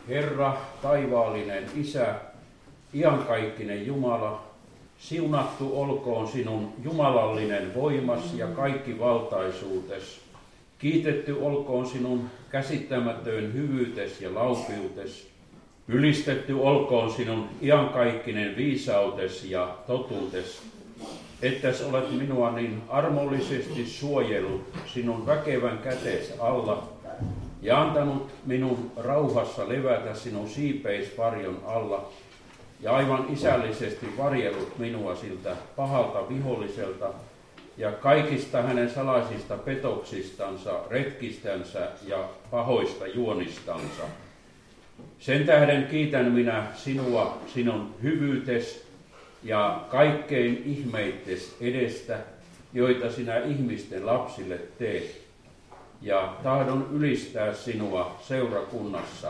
Herra, taivaallinen Isä, iankaikkinen Jumala, siunattu olkoon sinun jumalallinen voimas ja kaikki valtaisuutes. Kiitetty olkoon sinun käsittämätön hyvyytes ja laupiutes. Ylistetty olkoon sinun iankaikkinen viisautes ja totuutes, ettäs olet minua niin armollisesti suojellut sinun väkevän käteesi alla ja antanut minun rauhassa levätä sinun siipeisvarjon alla ja aivan isällisesti varjellut minua siltä pahalta viholliselta ja kaikista hänen salaisista petoksistansa, retkistänsä ja pahoista juonistansa. Sen tähden kiitän minä sinua sinun hyvyytes ja kaikkein ihmeittes edestä, joita sinä ihmisten lapsille teet, ja tahdon ylistää sinua seurakunnassa.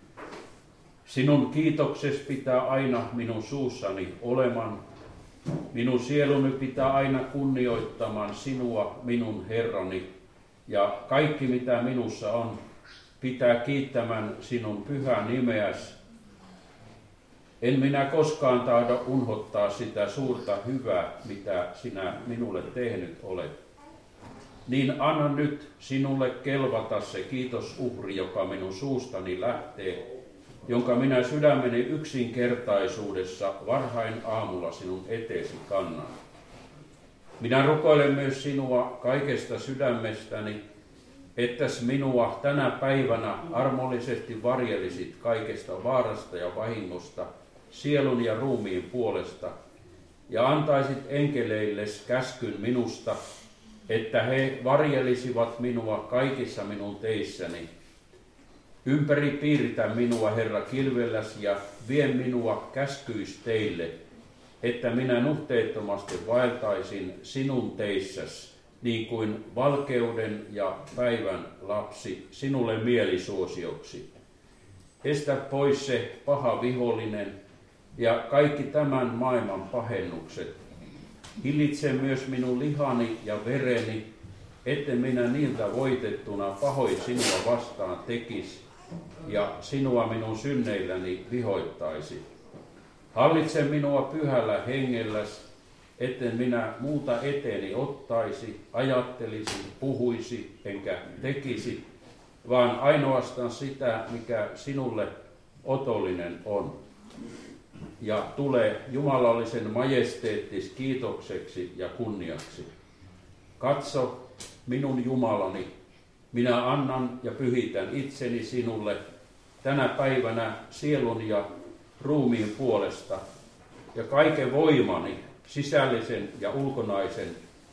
Sinun kiitokses pitää aina minun suussani oleman, minun sieluni pitää aina kunnioittamaan sinua, minun Herrani, ja kaikki mitä minussa on, pitää kiittämään sinun pyhää nimeäsi. En minä koskaan tahdo unhottaa sitä suurta hyvää, mitä sinä minulle tehnyt olet. Niin anna nyt sinulle kelvata se kiitosuhri, joka minun suustani lähtee, jonka minä sydämeni yksinkertaisuudessa varhain aamulla sinun eteesi kannan. Minä rukoilen myös sinua kaikesta sydämestäni, ettäs minua tänä päivänä armollisesti varjelisit kaikesta vaarasta ja vahingosta, sielun ja ruumiin puolesta, ja antaisit enkeleilles käskyn minusta, että he varjelisivat minua kaikissa minun teissäni. Ympäri piiritä minua, Herra, kilvelläs ja vie minua käskyis teille, että minä nuhteettomasti vaeltaisin sinun teissäs, niin kuin valkeuden ja päivän lapsi sinulle mielisuosioksi. Estä pois se paha vihollinen ja kaikki tämän maailman pahennukset. Hillitse myös minun lihani ja vereni, etten minä niiltä voitettuna pahoin sinua vastaan tekisi ja sinua minun synneilläni vihoittaisi. Hallitse minua pyhällä hengelläs, etten minä muuta eteeni ottaisi, ajattelisi, puhuisi enkä tekisi, vaan ainoastaan sitä, mikä sinulle otollinen on. Ja tulee jumalallisen majesteettis kiitokseksi ja kunniaksi. Katso, minun Jumalani, minä annan ja pyhitän itseni sinulle tänä päivänä sielun ja ruumiin puolesta ja kaiken voimani, sisällisen ja ulkonaisen.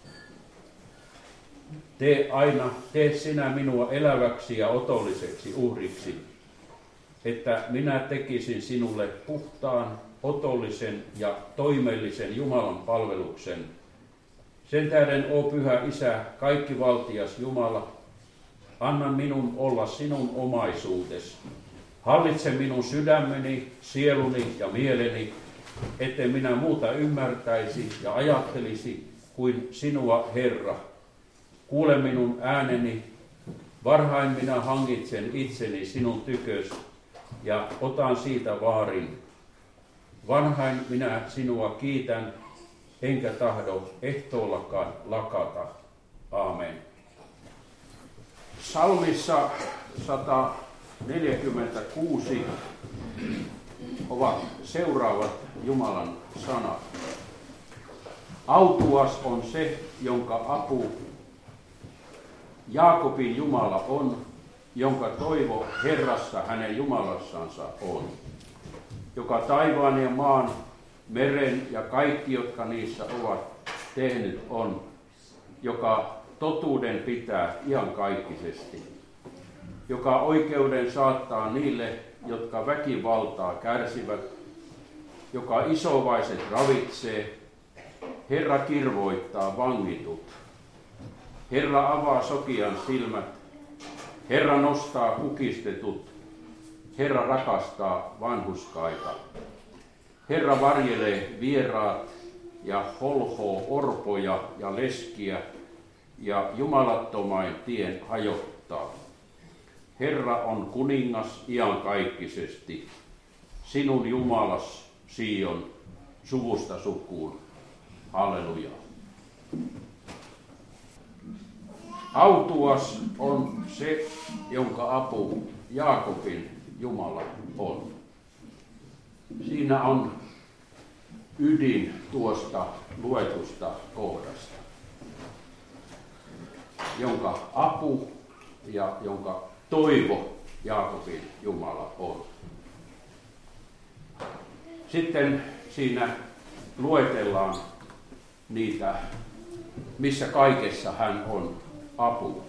Tee sinä minua eläväksi ja otolliseksi uhriksi, että minä tekisin sinulle puhtaan, otollisen ja toimellisen Jumalan palveluksen. Sen tähden, o Pyhä Isä, kaikkivaltias Jumala, anna minun olla sinun omaisuutes. Hallitse minun sydämeni, sieluni ja mieleni, etten minä muuta ymmärtäisi ja ajattelisi kuin sinua, Herra. Kuule minun ääneni, varhain minä hangitsen itseni sinun tykös ja otan siitä vaarin. Vanhain minä sinua kiitän, enkä tahdo ehtoollakaan lakata. Aamen. Psalmissa 146 ovat seuraavat Jumalan sanat. Autuas on se, jonka apu Jaakobin Jumala on, jonka toivo Herrassa hänen Jumalassansa on, joka taivaan ja maan, meren ja kaikki, jotka niissä ovat tehnyt on, joka totuuden pitää iankaikkisesti, joka oikeuden saattaa niille, jotka väkivaltaa kärsivät, joka isovaiset ravitsee, Herra kirvoittaa vangitut, Herra avaa sokian silmät, Herra nostaa kukistetut, Herra rakastaa vanhuskaita, Herra varjelee vieraat ja holhoo orpoja ja leskiä ja jumalattomain tien hajottaa. Herra on kuningas iankaikkisesti, sinun Jumalas Sion suvusta sukuun. Halleluja. Autuas on se, jonka apu Jaakobin Jumala on. Siinä on ydin tuosta luetusta kohdasta, jonka apu ja jonka toivo Jaakobin Jumala on. Sitten siinä luetellaan niitä, missä kaikessa hän on apu.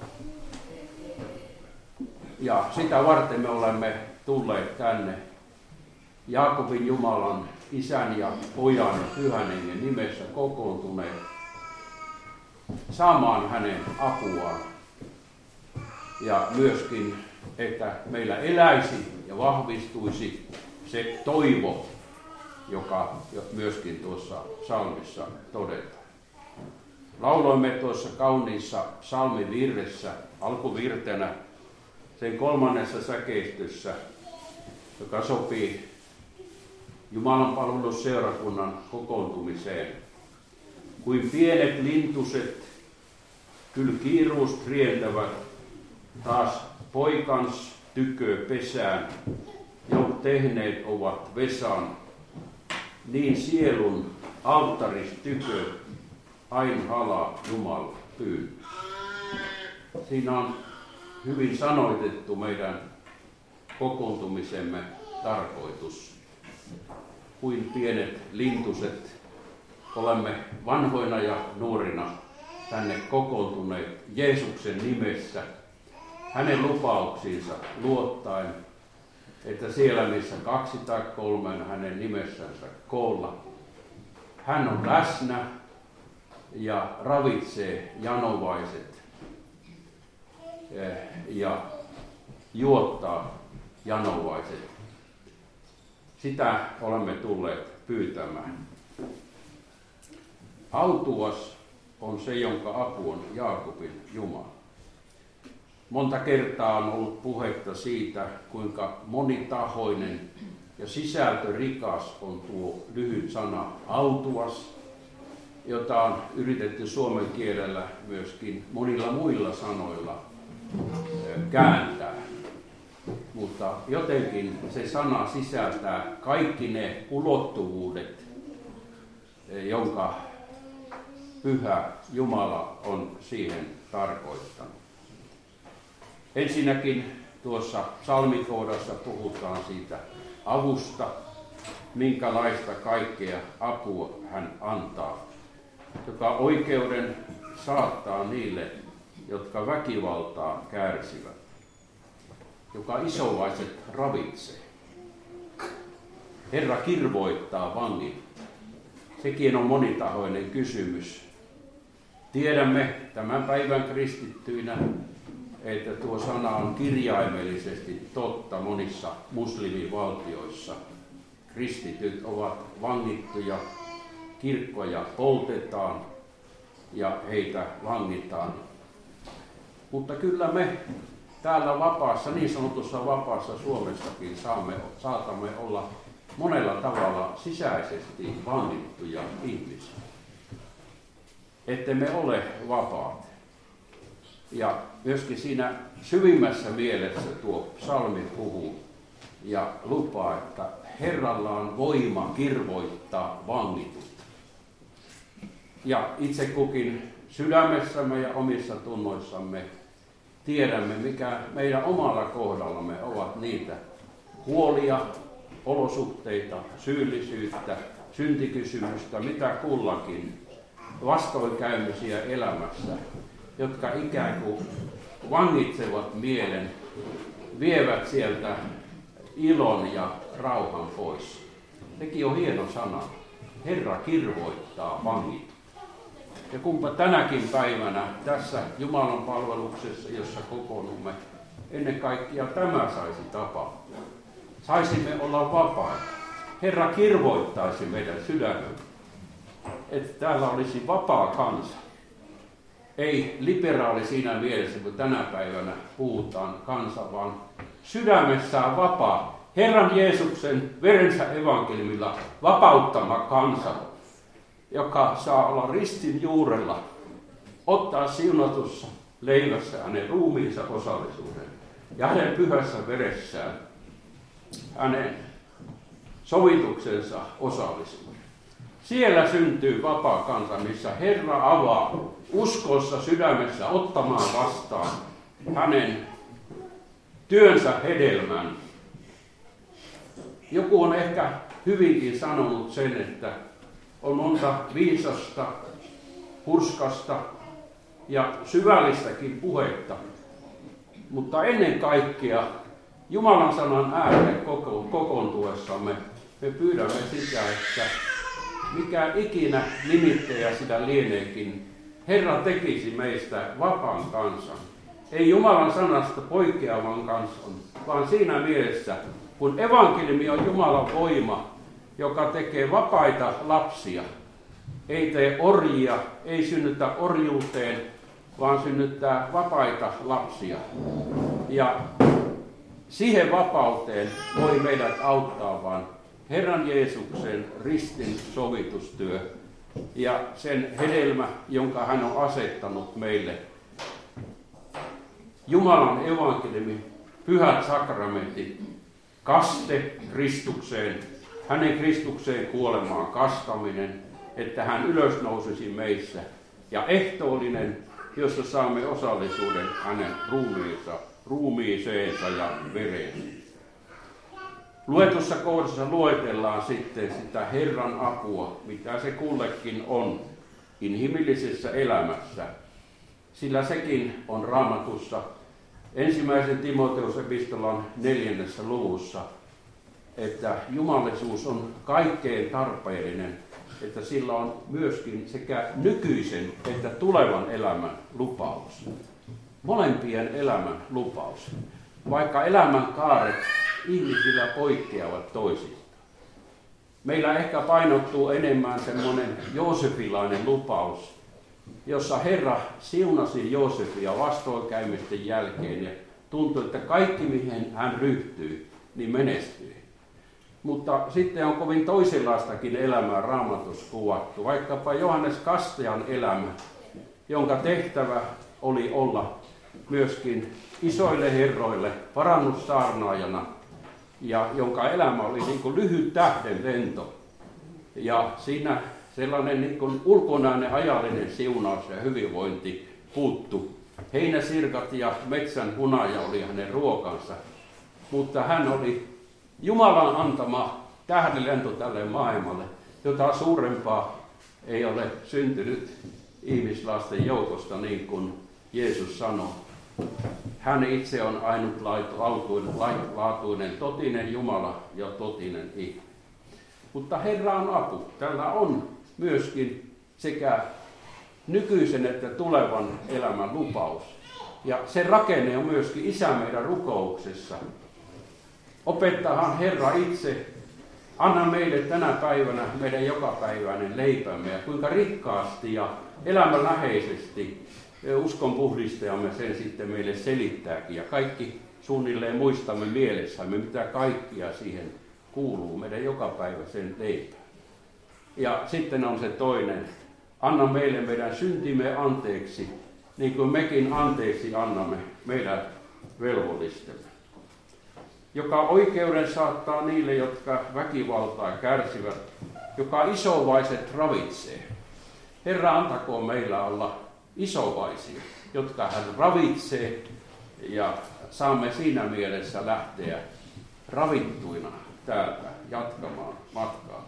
Ja sitä varten me olemme tulleet tänne Jaakobin Jumalan, Isän ja Pojan ja Pyhän Hengen nimessä kokoontuneet saamaan hänen apuaan. Ja myöskin, että meillä eläisi ja vahvistuisi se toivo, joka myöskin tuossa psalmissa todetaan. Lauloimme tuossa kauniissa psalmivirressä alkuvirtenä sen 3. säkeistössä, joka sopii Jumalan palvelusseurakunnan kokoontumiseen. Kuin pienet lintuset kyl kiiruust rientävät taas poikans tykö pesään, jo tehneet ovat Vesan, niin sielun alttaris tykö ain hala Jumal pyyn. Siinä on hyvin sanoitettu meidän kokoontumisemme tarkoitus. Kuin pienet lintuset olemme vanhoina ja nuorina tänne kokoontuneet Jeesuksen nimessä, hänen lupauksiinsa luottaen, että siellä missä 2 tai 3 hänen nimessänsä koolla, hän on läsnä ja ravitsee janovaiset ja juottaa janovaiset. Sitä olemme tulleet pyytämään. Autuas on se, jonka apu on Jaakobin Jumala. Monta kertaa on ollut puhetta siitä, kuinka monitahoinen ja sisältörikas on tuo lyhyt sana autuas, jota on yritetty suomen kielellä myöskin monilla muilla sanoilla kääntää. Mutta jotenkin se sana sisältää kaikki ne ulottuvuudet, jonka Pyhä Jumala on siihen tarkoittanut. Ensinnäkin tuossa psalmikohdassa puhutaan siitä avusta, minkälaista kaikkea apua hän antaa, joka oikeuden saattaa niille, jotka väkivaltaa kärsivät, joka isovaiset ravitsee. Herra kirvoittaa vangit. Sekin on monitahoinen kysymys. Tiedämme tämän päivän kristittyinä, että tuo sana on kirjaimellisesti totta monissa muslimivaltioissa. Kristityt ovat vangittuja, kirkkoja poltetaan ja heitä vangitaan. Mutta kyllä me täällä vapaassa, niin sanotussa vapaassa Suomessakin saatamme olla monella tavalla sisäisesti vangittuja ihmisiä. Että me ole vapaat. Ja myöskin siinä syvimmässä mielessä tuo psalmi puhuu ja lupaa, että Herralla on voima kirvoittaa vangitut. Ja itse kukin sydämessämme ja omissa tunnoissamme tiedämme, mikä meidän omalla kohdallamme ovat niitä huolia, olosuhteita, syyllisyyttä, syntikysymystä, mitä kullakin, vastoinkäymisiä elämässä, jotka ikään kuin vangitsevat mielen, vievät sieltä ilon ja rauhan pois. Sekin on hieno sana. Herra kirvoittaa vangit. Ja kumpa tänäkin päivänä tässä Jumalan palveluksessa, jossa kokoonnumme, ennen kaikkea tämä saisi tapahtua. Saisimme olla vapaita. Herra kirvoittaisi meidän sydämemme, että täällä olisi vapaa kansa. Ei liberaali siinä mielessä, kun tänä päivänä puhutaan kansa, vaan sydämessään vapaa. Herran Jeesuksen verensä evankeliumilla vapauttama kansa, joka saa olla ristin juurella, ottaa siunatussa leivässä hänen ruumiinsa osallisuuden ja hänen pyhässä veressään hänen sovituksensa osallisuuden. Siellä syntyy vapaa kansa, missä Herra avaa uskossa sydämessä ottamaan vastaan hänen työnsä hedelmän. Joku on ehkä hyvinkin sanonut sen, että on monta viisasta, hurskasta ja syvällistäkin puhetta, mutta ennen kaikkea Jumalan sanan äärelle kokoontuessamme me pyydämme sitä, että mikä ikinä nimittäjä sitä lieneekin, Herra tekisi meistä vapaan kansan. Ei Jumalan sanasta poikkeavan kansan, vaan siinä mielessä, kun evankeliumi on Jumalan voima, joka tekee vapaita lapsia, ei tee orjia, ei synnytä orjuuteen, vaan synnyttää vapaita lapsia. Ja siihen vapauteen voi meidät auttaa vain Herran Jeesuksen ristin sovitustyö ja sen hedelmä, jonka hän on asettanut meille. Jumalan evankeliumi, pyhät sakramentit, kaste Kristukseen, hänen Kristukseen kuolemaan kastaminen, että hän ylösnousisi meissä, ja ehtoollinen, jossa saamme osallisuuden hänen ruumiiseensa ja vereensä. Luetussa kohdassa luetellaan sitten sitä Herran apua, mitä se kullekin on inhimillisessä elämässä, sillä sekin on Raamatussa 1. Timoteus-epistolan 4. luvussa, että jumalisuus on kaikkein tarpeellinen, että sillä on myöskin sekä nykyisen että tulevan elämän lupaus. Molempien elämän lupaus, vaikka elämän kaaret ihmisillä poikkeavat toisistaan. Meillä ehkä painottuu enemmän semmoinen joosefilainen lupaus, jossa Herra siunasi Joosefia vastoinkäymisten jälkeen ja tuntui, että kaikki mihin hän ryhtyy, niin menestyy. Mutta sitten on kovin toisenlaistakin elämää Raamatussa kuvattu, vaikkapa Johannes Kastajan elämä, jonka tehtävä oli olla myöskin isoille herroille parannussaarnaajana, ja jonka elämä oli niin kuin lyhyt tähdenlento. Ja siinä sellainen niin kuin ulkonainen ajallinen siunaus ja hyvinvointi puuttu. Heinäsirkat ja metsän hunaja oli hänen ruokansa, mutta hän oli Jumalan antama tähdenlento tälle maailmalle, jota suurempaa ei ole syntynyt ihmislasten joukosta, niin kuin Jeesus sanoi. Hän itse on ainutlaatuinen, totinen Jumala ja totinen ihminen. Mutta Herra on apu. Tällä on myöskin sekä nykyisen että tulevan elämän lupaus. Ja se rakenne on myöskin Isä meidän rukouksessa. Opettaahan Herra itse, anna meille tänä päivänä meidän jokapäiväinen leipämme, ja kuinka rikkaasti ja elämänläheisesti uskonpuhdistajamme sen sitten meille selittääkin. Ja kaikki suunnilleen muistamme mielessämme, mitä kaikkia siihen kuuluu meidän jokapäiväisen leipään. Ja sitten on se toinen, anna meille meidän syntimme anteeksi, niin kuin mekin anteeksi annamme meidän velvollistemme. Joka oikeuden saattaa niille, jotka väkivaltaa kärsivät, joka isovaiset ravitsee. Herra, antakoon meillä olla isovaisia, jotka hän ravitsee, ja saamme siinä mielessä lähteä ravittuina täältä jatkamaan matkaa.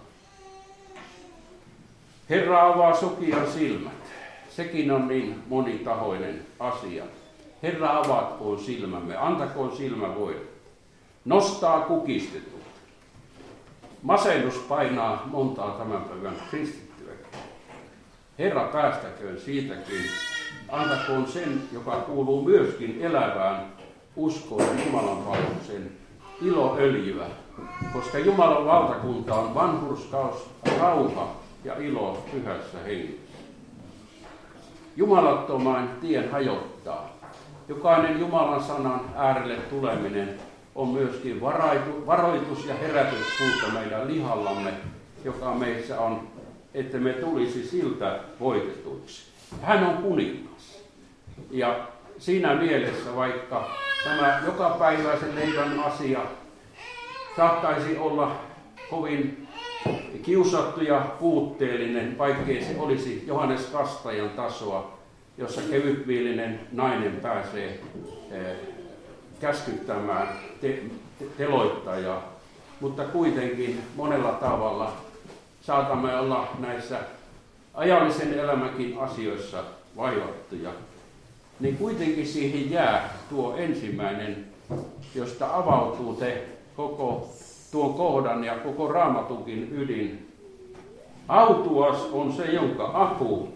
Herra, avaa sokijan silmät. Sekin on niin monitahoinen asia. Herra, avatkoon silmämme, antakoon silmävoimat. Nostaa kukistetut. Masennus painaa montaa tämän päivän kristittyä. Herra, päästäköön siitäkin. Antakoon sen, joka kuuluu myöskin elävään uskoon ja Jumalan palveluksen iloöljyä, koska Jumalan valtakunta on vanhurskaus, rauha ja ilo pyhässä hengessä. jumalattoman tien hajottaa. Jokainen Jumalan sanan äärelle tuleminen on myöskin varoitus ja herätyshuuto meidän lihallamme, joka meissä on, että me tulisi siltä voitetuiksi. Hän on kuningas. Ja siinä mielessä, vaikka tämä jokapäiväisen leivän asia saattaisi olla kovin kiusattu ja puutteellinen, vaikkei se olisi Johannes Kastajan tasoa, jossa kevytmielinen nainen pääsee käskyttämään teloittajaa. Mutta kuitenkin monella tavalla saatamme olla näissä ajallisen elämänkin asioissa vaivattuja. Niin kuitenkin siihen jää tuo ensimmäinen, josta avautuu koko tuon kohdan ja koko Raamatunkin ydin. Autuas on se, jonka apu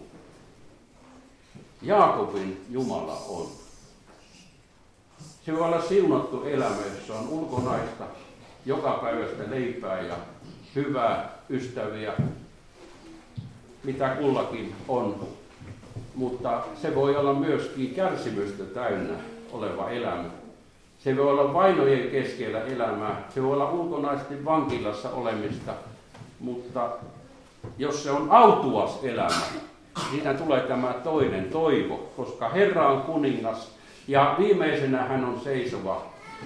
Jaakobin Jumala on. Se voi olla siunattu elämä, jossa on ulkonaista, jokapäiväistä leipää ja hyvää, ystäviä, mitä kullakin on. Mutta se voi olla myöskin kärsimystä täynnä oleva elämä. Se voi olla vainojen keskellä elämää. Se voi olla ulkonaisesti vankilassa olemista. Mutta jos se on autuas elämä, siinä tulee tämä toinen toivo, koska Herra on kuningas ja viimeisenä hän on seisova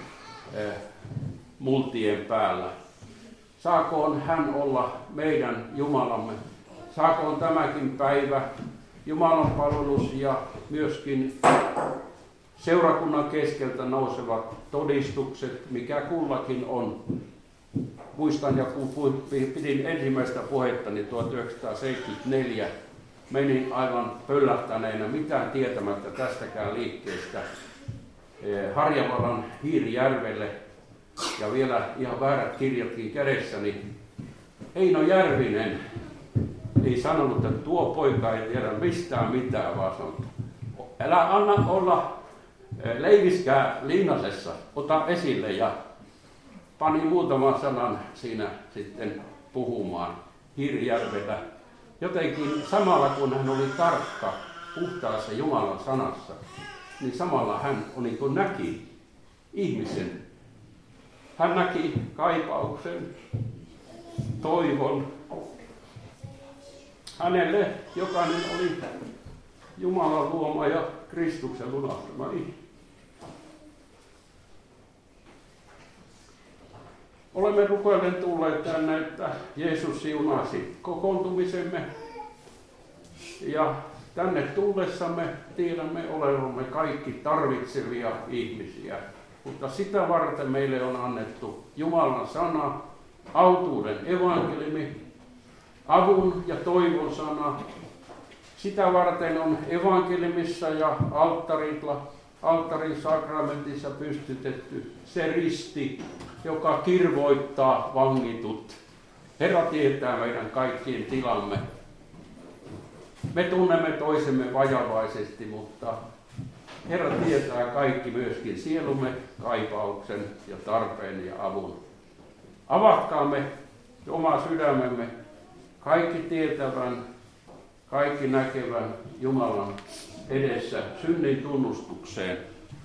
multien päällä. Saakoon hän olla meidän Jumalamme. Saakoon tämäkin päivä Jumalan palvelus ja myöskin seurakunnan keskeltä nousevat todistukset, mikä kullakin on. Muistan, ja kun pidin ensimmäistä puhettani 1974, menin aivan pöllähtäneenä, mitään tietämättä tästäkään liikkeestä, Harjavallan Hiirijärvelle, ja vielä ihan väärät kirjatkin kädessäni. Eino Järvinen ei sanonut, että tuo poika ei tiedä mistään mitään, vaan sanoi, älä anna olla leiviskää liinasessa, ota esille, ja pani muutaman sanan siinä sitten puhumaan Hiirijärvellä. Jotenkin samalla kun hän oli tarkka puhtaassa Jumalan sanassa, niin samalla hän niin kuin näki ihmisen. Hän näki kaipauksen, toivon. Hänelle jokainen oli Jumalan luoma ja Kristuksen lunastama ihminen. Olemme rukoillen tulleet tänne, että Jeesus siunasi kokoontumisemme. Ja tänne tullessamme tiedämme olevamme kaikki tarvitsevia ihmisiä. Mutta sitä varten meille on annettu Jumalan sana, autuuden evankeliumi, avun ja toivon sana. Sitä varten on evankeliumissa ja alttarin sakramentissa pystytetty se risti, joka kirvoittaa vangitut. Herra tietää meidän kaikkien tilamme. Me tunnemme toisemme vajavaisesti, mutta Herra tietää kaikki, myöskin sielumme kaipauksen ja tarpeen ja avun. Avatkaamme oma sydämemme kaikki tietävän, kaikki näkevän Jumalan edessä synnin tunnustukseen.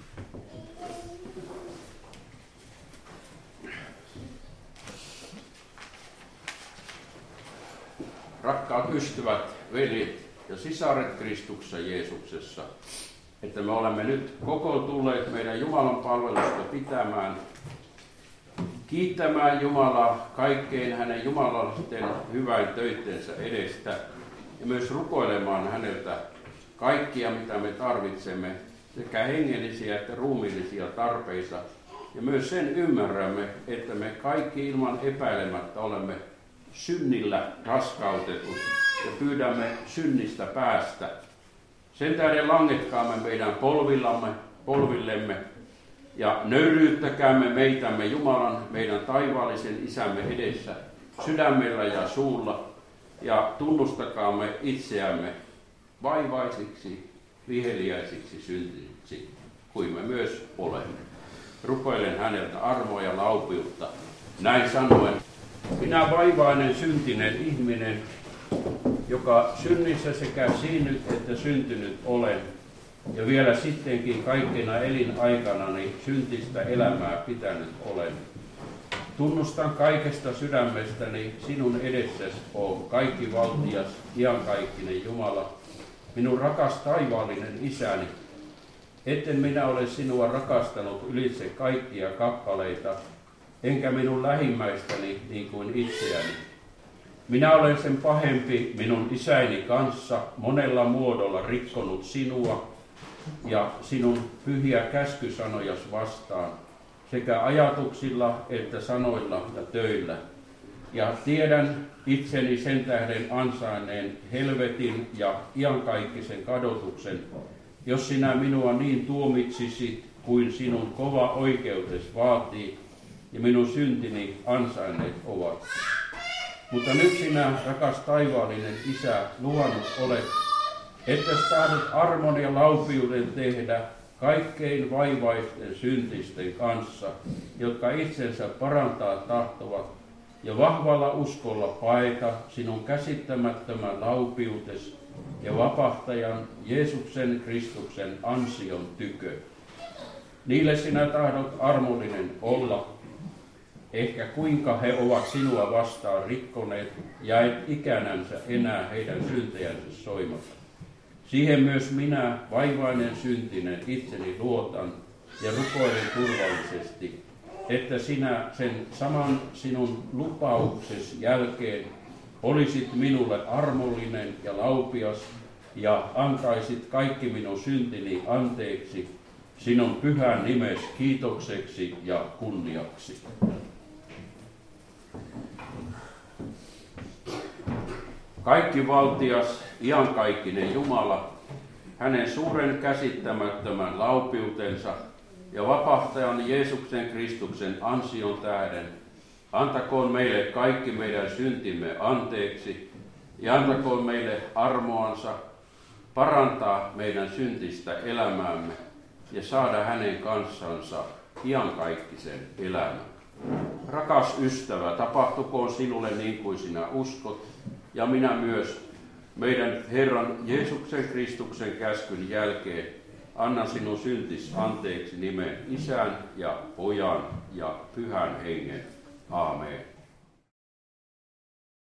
Rakkaat ystävät, veljet ja sisaret Kristuksessa Jeesuksessa, että me olemme nyt kokoontuneet meidän Jumalan palvelusta pitämään, kiittämään Jumalaa kaikkein hänen jumalallisten hyvän töittensä edestä ja myös rukoilemaan häneltä kaikkia, mitä me tarvitsemme, sekä hengellisiä että ruumiillisia tarpeita. Ja myös sen ymmärrämme, että me kaikki ilman epäilemättä olemme synnillä raskautetut ja pyydämme synnistä päästä. Sen tähden langetkaamme meidän polvillemme ja nöyryyttäkäämme meitämme Jumalan, meidän taivaallisen Isämme edessä sydämellä ja suulla ja tunnustakaamme itseämme vaivaisiksi, viheliäisiksi syntisiksi, kuin me myös olemme. Rukoilen häneltä armoa ja laupiutta. Näin sanoen, minä vaivainen syntinen ihminen, joka synnissä sekä siinnyt että syntynyt olen, ja vielä sittenkin kaikkina elinaikanani syntistä elämää pitänyt olen. Tunnustan kaikesta sydämestäni sinun edessäsi, o kaikkivaltias, iankaikkinen Jumala, minun rakas taivaallinen Isäni, etten minä ole sinua rakastanut ylitse kaikkia kappaleita, enkä minun lähimmäistäni niin kuin itseäni. Minä olen sen pahempi minun isäni kanssa monella muodolla rikkonut sinua ja sinun pyhiä käskysanojas vastaan, sekä ajatuksilla että sanoilla ja töillä. Ja tiedän itseni sen tähden ansainneen helvetin ja iankaikkisen kadotuksen, jos sinä minua niin tuomitsisit kuin sinun kova oikeutes vaatii, ja minun syntini ansainneet ovat. Mutta nyt sinä, rakas taivaallinen Isä, luvannut olet, että tahdot armon ja laupiuden tehdä kaikkein vaivaisten syntisten kanssa, jotka itsensä parantaa tahtovat, ja vahvalla uskolla paeta sinun käsittämättömän laupiutes ja vapahtajan Jeesuksen Kristuksen ansion tykö. Niille sinä tahdot armollinen olla, ehkä kuinka he ovat sinua vastaan rikkoneet, ja et ikänänsä enää heidän syntejänsä soimata. Siihen myös minä, vaivainen syntinen, itseni luotan ja rukoilen turvallisesti, että sinä sen saman sinun lupauksesi jälkeen olisit minulle armollinen ja laupias ja antaisit kaikki minun syntini anteeksi sinun pyhän nimes kiitokseksi ja kunniaksi. Kaikki valtias, iankaikkinen Jumala, hänen suuren käsittämättömän laupiutensa ja vapahtajan Jeesuksen Kristuksen ansion tähden, antakoon meille kaikki meidän syntimme anteeksi ja antakoon meille armoansa parantaa meidän syntistä elämäämme ja saada hänen kanssansa iankaikkisen elämän. Rakas ystävä, tapahtukoon sinulle niin kuin sinä uskot, ja minä myös meidän Herran Jeesuksen Kristuksen käskyn jälkeen anna sinun syntis anteeksi nimen Isän ja Pojan ja Pyhän Hengen. Aamen.